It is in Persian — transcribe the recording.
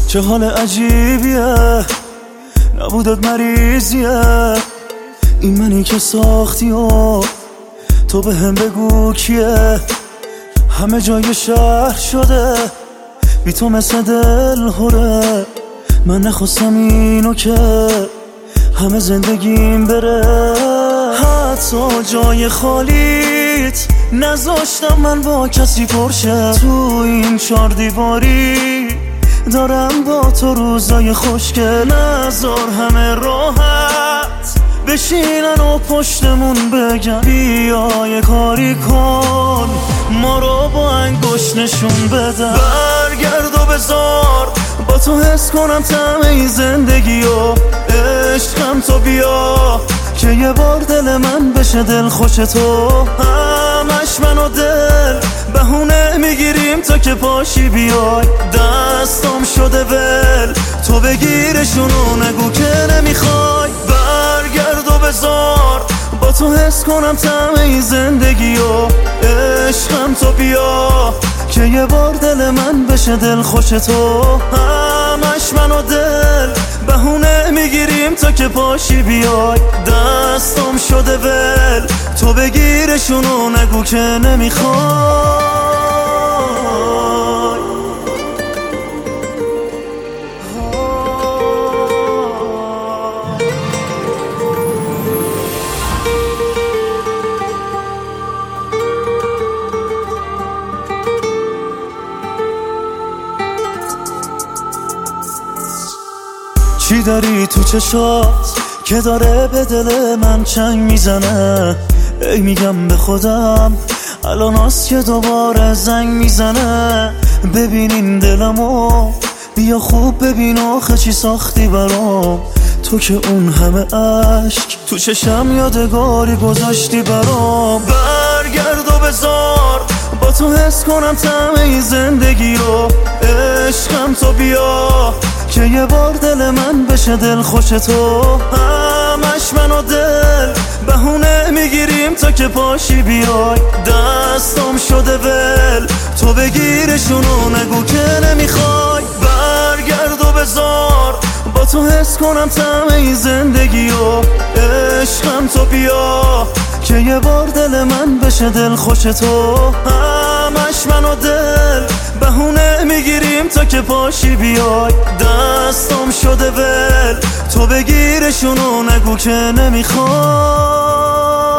چه حال عجیبیه، نبودت مریضیه. این منی که ساختی و تو به هم بگو کیه. همه جای شهر شده بی تو مثل دل هره. من نخواستم اینو که همه زندگیم بره. حتی جای خالیت نذاشتم من با کسی پرشه. تو این 4 دیواری دارم با تو روزای خوشگل. نذار همه راحت بشینن و پشتمون بگن بیا یه کاری کن، ما رو با انگشت نشون بدن. برگرد و بذار با تو حس کنم طعم این زندگی و عشقم. تو بیا که یه بار دل من بشه دل خوش تو. همش من و دل بهونه میگیریم تا که پاشی بیای. دستم شده ول تو بگیرشونو نگو که نمیخوای. برگرد و بذار با تو حس کنم طعم این زندگی و عشقم. تو بیا که یه بار دل من بشه دل خوش تو. همش من و دل بهونه میگیریم تا که پاشی بیای. دستم شده ول تو بگیرشونو نگو که نمیخوای. چی داری تو چشات که داره به دل من چنگ میزنه؟ ای میگم به خودم الان هست که دوباره زنگ میزنه. ببینین دلمو بیا خوب ببین آخه چی ساختی برام. تو که اون همه عشق تو چشم یادگاری گذاشتی برام. برگرد و بذار با تو حس کنم طعم این زندگی رو عشقم. تو بیا که یه بار دل من بشه دل خوش تو. همش من و دل بهونه میگیریم تا که پاشی بیای. دستم شده ول تو بگیرشونو نگو که نمیخوای. برگرد و بذار با تو حس کنم طعم این زندگی و عشقم. تو بیا که یه بار دل من بشه دل خوش تو. همش من و دل بهونه میگیریم تا که پاشی بیای. دستم شده ول تو بگیرشونو نگو که نمیخوای.